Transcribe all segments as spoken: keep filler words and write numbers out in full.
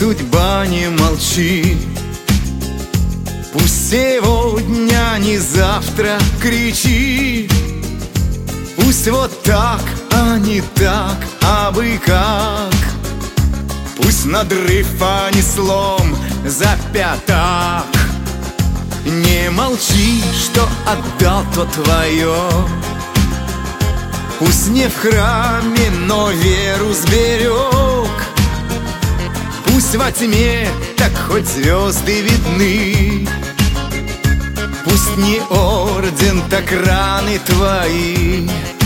судьба не молчит. Пусть сегодня, не завтра кричит. Пусть вот так, а не так, а бы как. Пусть надрыв, а не слом за пятак. Не молчи, что отдал, то твое. Пусть не в храме, но веру сберег. Пусть во тьме, так хоть звезды видны. Пусть не орден, так раны твои.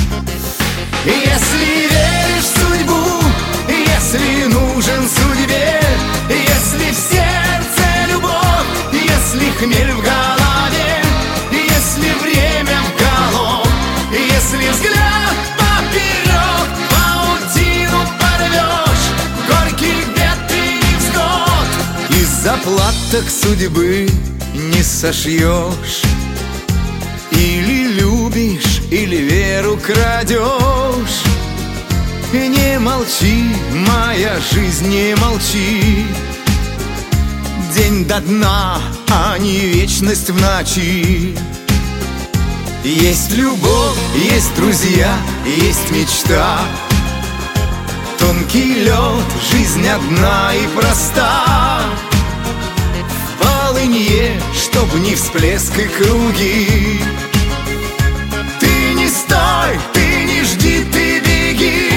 Если веришь в судьбу, если нужен судьбе, если в сердце любовь, если хмель в голове, если время в голов, если взгляд поперек, паутину порвешь, горьких бед и невзгод. Из заплаток судьбы не сошьешь. Или любишь, или веру крадешь. Не молчи, моя жизнь, не молчи. День до дна, а не вечность в ночи. Есть любовь, есть друзья, есть мечта. Тонкий лед, жизнь одна и проста. В полынье, чтоб не всплеск и круги. Ты не стой, ты не жди, ты беги.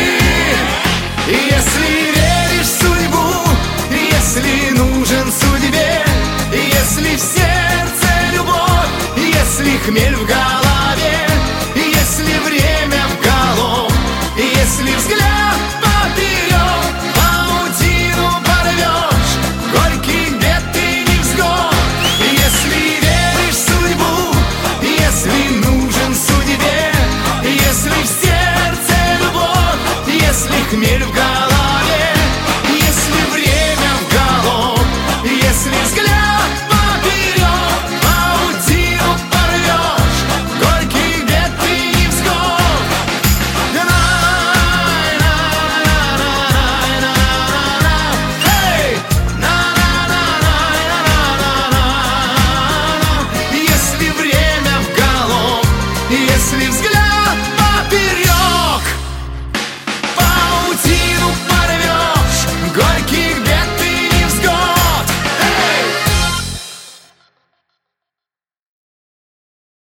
Если веришь в судьбу, если нужен судьбе, если в сердце любовь, если хмель в голове, если время